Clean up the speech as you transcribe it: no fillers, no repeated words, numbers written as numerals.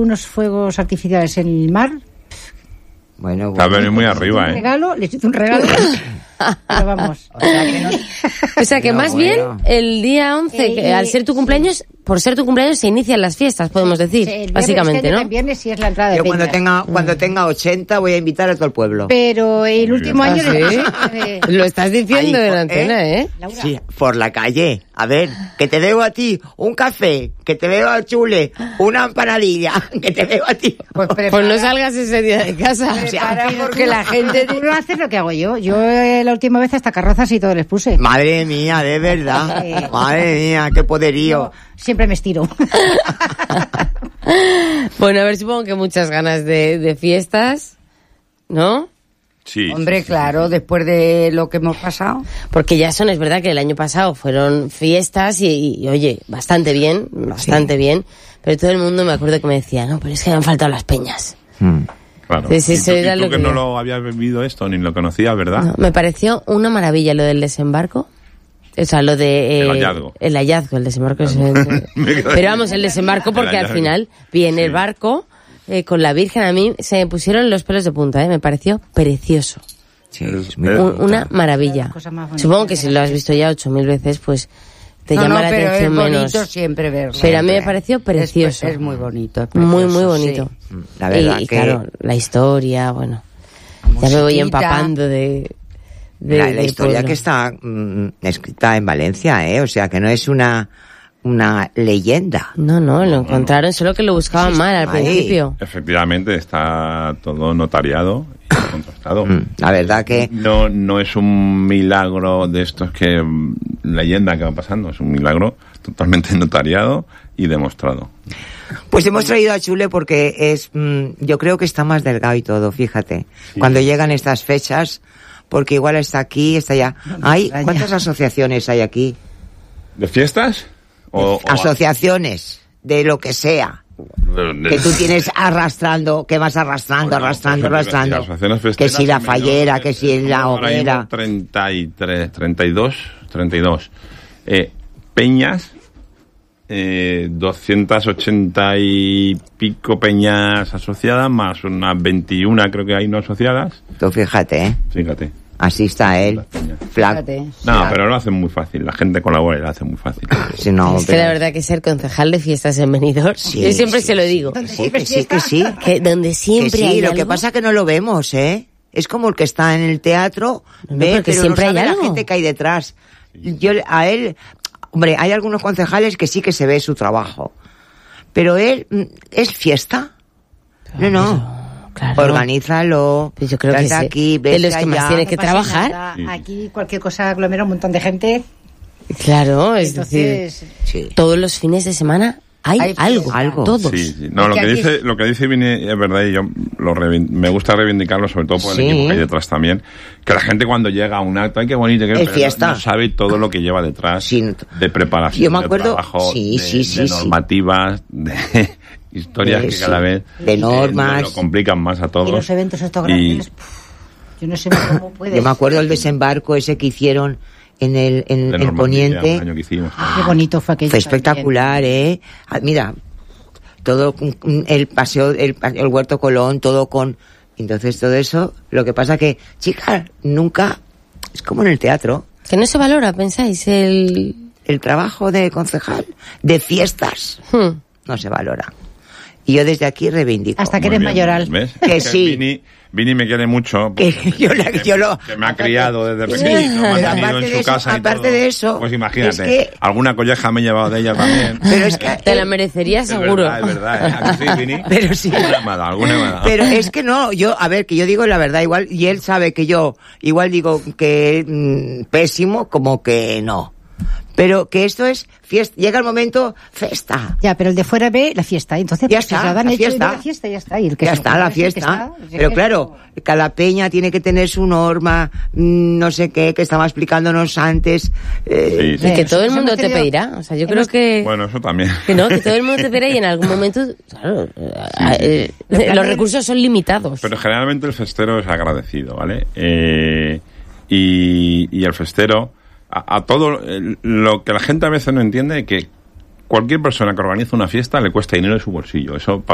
unos fuegos artificiales en el mar. Bueno, Está venido muy arriba, Les hice un regalo. Pero vamos. O sea que más bien el día 11, que al ser tu cumpleaños, por ser tu cumpleaños se inician las fiestas, podemos decir, Sí, básicamente, ¿no? El viernes sí es la entrada de yo cuando Peña. tenga 80 voy a invitar a todo el pueblo. Pero el último año... Lo estás diciendo Ahí, en antena, ¿eh? Laura. Sí, por la calle. A ver, que te debo a ti un café, que te debo a Chule una empanadilla, que te debo a ti. Pues Pues no salgas ese día de casa. porque la gente... Tú no haces lo que hago yo. Yo la última vez hasta carrozas y todo les puse. Madre mía, de verdad. Madre mía, qué poderío. Yo siempre me estiro. Bueno, a ver, supongo que muchas ganas de fiestas, ¿no? Sí. Hombre, claro, después de lo que hemos pasado. Porque ya es verdad que el año pasado fueron fiestas y oye, bastante bien, bien, pero todo el mundo me acuerdo que me decía, no, pero es que me han faltado las peñas. Claro. Sí, sí, y eso tú, era y tú lo que que- no lo habías vivido esto, ni lo conocías, ¿verdad? No, me pareció una maravilla lo del desembarco. O sea, lo de... El hallazgo. El hallazgo, el desembarco. Pero vamos, el desembarco porque al hallazgo. final viene el Sí. barco con la Virgen. A mí se me pusieron los pelos de punta, me pareció precioso. Sí, es muy Una maravilla. Las cosas más bonitas Supongo que de si la lo has vida. visto ya 8.000 veces, pues te No, llama no, la pero atención es bonito menos. siempre verlo. Pero a mí me Siempre. pareció precioso. Es muy bonito. es Muy, precioso, muy bonito. sí. La verdad y que- claro, la historia, bueno. Ya me voy musiquita. empapando de La del historia pueblo. que está escrita en Valencia, o sea, que no es una leyenda. No, lo encontraron, solo que lo buscaban mal al ahí. principio. Efectivamente, está todo notariado y contrastado. La verdad que No es un milagro de estos que leyenda que va pasando, es un milagro totalmente notariado y demostrado. pues hemos traído a Chule porque yo creo que está más delgado y todo, fíjate. Cuando llegan estas fechas, porque igual está aquí, está allá. ¿Cuántas asociaciones hay aquí? ¿De fiestas? Asociaciones, de lo que sea. Que tú tienes arrastrando, que vas arrastrando. Las asociaciones Que festeras si la son fallera, menores, que si la ahora mismo hoguera. 32. Peñas, 280 y pico peñas asociadas, más unas 21 creo que hay no asociadas. Tú fíjate, Fíjate. así está él. Las peñas. Flaco. Fíjate. No, pero lo hacen muy fácil. La gente colabora y lo hace muy fácil. Sí, no, Es que pero- la verdad que ser concejal de fiestas en Benidorm, Sí, yo siempre sí, se lo digo, que sí. que donde Que siempre sí, hay lo algo, que pasa es que no lo vemos, ¿eh? Es como el que está en el teatro, No, ve, porque pero siempre no hay sabe la algo. gente que hay detrás. A él, hombre, hay algunos concejales que sí que se ve su trabajo. Pero él, ¿es fiesta? No. claro. Organízalo. Pues yo creo que vete sí. aquí, De vete los que más allá. tiene que No pasa trabajar. nada. Sí. Aquí cualquier cosa aglomera un montón de gente. Claro, es Entonces, decir, Sí. todos los fines de semana hay Hay algo, algo. todos. Sí. No, Es lo que que aquí dice, lo que dice Vini es verdad y yo me gusta reivindicarlo, sobre todo por Sí. el equipo que hay detrás también. Que la gente cuando llega a un acto, ay, qué bonito, Es fiesta. no sabe todo lo que lleva detrás Sí. de preparación, Yo me acuerdo- de trabajo, sí, de sí. normativas, de historias que Sí. cada vez De normas. nos lo complican más a todos. y los eventos estos Y- grandes, yo no sé cómo puedes. Yo me acuerdo el desembarco ese que hicieron en de el Normandía, poniente. un año que hicimos. Qué bonito fue aquello. Fue espectacular, Mira, todo el paseo, el Huerto Colón, todo con... Entonces todo eso, lo que pasa que, chicas, nunca... Es como en el teatro, Que no se valora, pensáis, el... el trabajo de concejal, de fiestas, no se valora. Y yo desde aquí reivindico. Hasta que Muy eres bien, mayoral. ¿ves? Que Es sí. Vini me quiere mucho. Que yo lo- que me ha criado desde Sí, pequeñito, me ha pero tenido aparte en de su eso- casa y aparte todo. de eso, Pues imagínate, es que- alguna colleja me he llevado de ella también. Pero es que... Te la merecerías Es seguro. verdad, es verdad. ¿Eh? ¿A que sí, Vini? Pero sí. Alguna me ha dado, alguna me ha dado. Pero es que no, que yo digo la verdad igual, y él sabe que yo igual digo que pésimo, como que no. Pero que esto es fiesta, llega el momento, festa. Ya, pero el de fuera ve la fiesta, entonces Ya pues, está, se la dan la hecho y ve fiesta. la fiesta y ya está. Y el que Ya se está, lo la come, sí, que fiesta. está. Es Pero que claro, cada peña tiene que tener su norma, no sé qué, que estaba explicándonos antes. Sí, sí. Y que todo el Hemos mundo te tenido- pedirá. O sea, yo creo que... Bueno, eso también. Que no, que todo el mundo te pedirá y en algún momento, claro, los recursos son limitados. Pero generalmente el festero es agradecido, ¿vale? Y el festero, a todo lo que la gente a veces no entiende es que cualquier persona que organiza una fiesta le cuesta dinero de su bolsillo. Eso